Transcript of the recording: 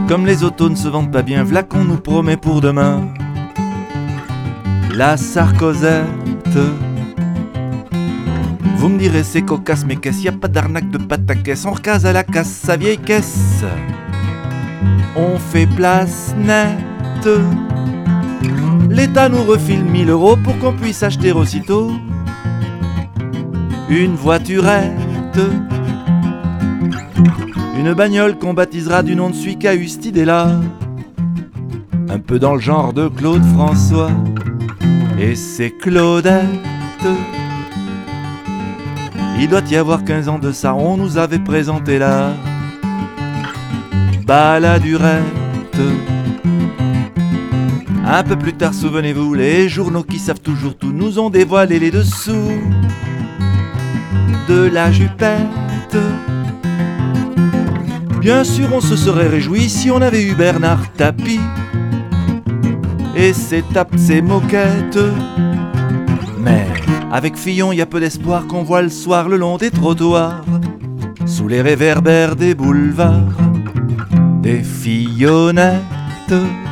Comme les autos ne se vendent pas bien, v'là qu'on nous promet pour demain la Sarkozette. Vous me direz c'est cocasse mais qu'est-ce, y a pas d'arnaque de pataquès, on recase à la casse sa vieille caisse. On fait place nette. L'État nous refile 1000 € pour qu'on puisse acheter aussitôt une voiturette. Une bagnole qu'on baptisera du nom de celui qui a eu cette idée-là, un peu dans le genre de Claude François. Et c'est Claudette. Il doit y avoir 15 ans de ça, on nous avait présenté la baladurette. Un peu plus tard, souvenez-vous, les journaux qui savent toujours tout nous ont dévoilé les dessous de la jupette. Bien sûr, on se serait réjoui si on avait eu Bernard Tapie et ses tapes, ses moquettes. Mais avec Fillon, y a peu d'espoir qu'on voit le soir le long des trottoirs, sous les réverbères des boulevards, des Fillonnettes.